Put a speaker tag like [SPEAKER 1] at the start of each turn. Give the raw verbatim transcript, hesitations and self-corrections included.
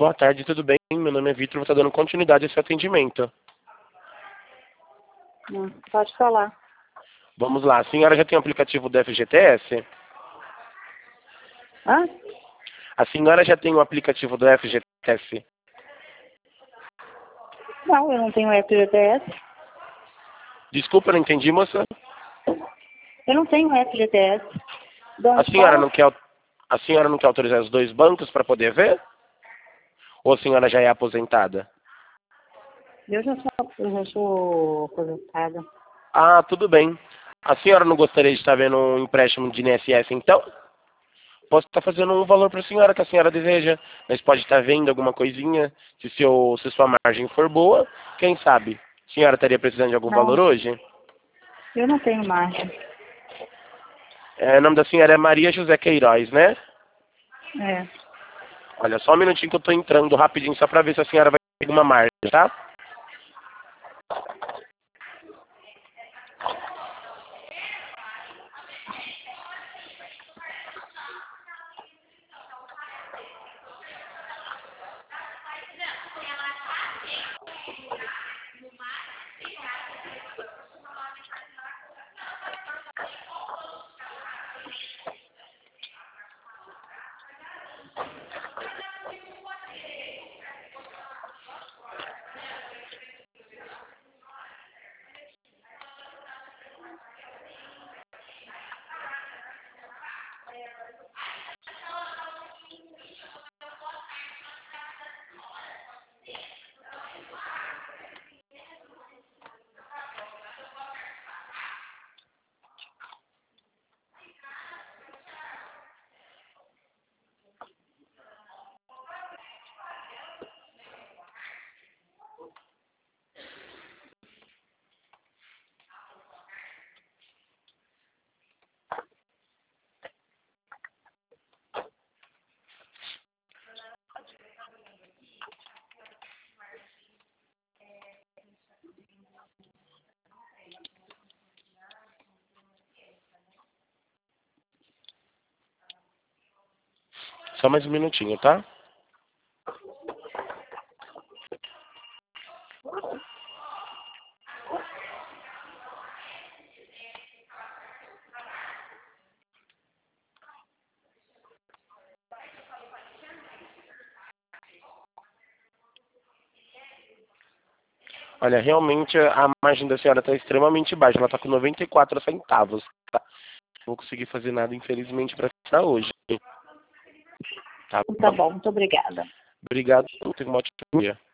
[SPEAKER 1] Boa tarde, tudo bem? Meu nome é Vitor, vou estar dando continuidade a esse atendimento.
[SPEAKER 2] Hum, pode falar.
[SPEAKER 1] Vamos lá, a senhora já tem o aplicativo do F G T S?
[SPEAKER 2] Hã?
[SPEAKER 1] A senhora já tem o aplicativo do F G T S?
[SPEAKER 2] Não, eu não tenho F G T S.
[SPEAKER 1] Desculpa, não entendi, moça.
[SPEAKER 2] Eu não tenho F G T S. De
[SPEAKER 1] A
[SPEAKER 2] onde
[SPEAKER 1] senhora
[SPEAKER 2] fala?
[SPEAKER 1] não quer, a senhora não quer autorizar os dois bancos para poder ver? Ou a senhora já é aposentada?
[SPEAKER 2] Eu já sou, eu já sou aposentada.
[SPEAKER 1] Ah, tudo bem. A senhora não gostaria de estar vendo um empréstimo de I N S S, então? Posso estar fazendo um valor para a senhora que a senhora deseja. Mas pode estar vendo alguma coisinha. Se, seu, se sua margem for boa, quem sabe? A senhora estaria precisando de algum valor
[SPEAKER 2] Não,
[SPEAKER 1] hoje?
[SPEAKER 2] eu não tenho margem.
[SPEAKER 1] É, o nome da senhora é Maria José Queiroz, né?
[SPEAKER 2] É.
[SPEAKER 1] Olha, só um minutinho que eu estou entrando rapidinho só para ver se a senhora vai ter uma margem, tá? Só mais um minutinho, tá? Olha, realmente a margem da senhora está extremamente baixa. Ela está com noventa e quatro centavos, tá? Não vou conseguir fazer nada, infelizmente, para senhora hoje. Tá
[SPEAKER 2] Tá
[SPEAKER 1] bom?
[SPEAKER 2] bom, muito obrigada.
[SPEAKER 1] Obrigado. Tenha um ótimo dia.